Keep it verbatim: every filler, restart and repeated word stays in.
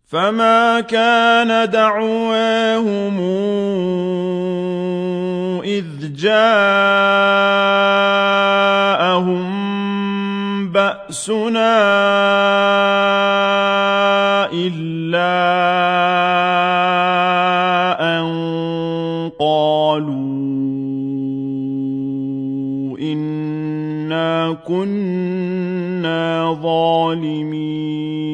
فما كان دعواهم إذ جاءهم بأسنا إلا أن قالوا إنا كنا ظالمين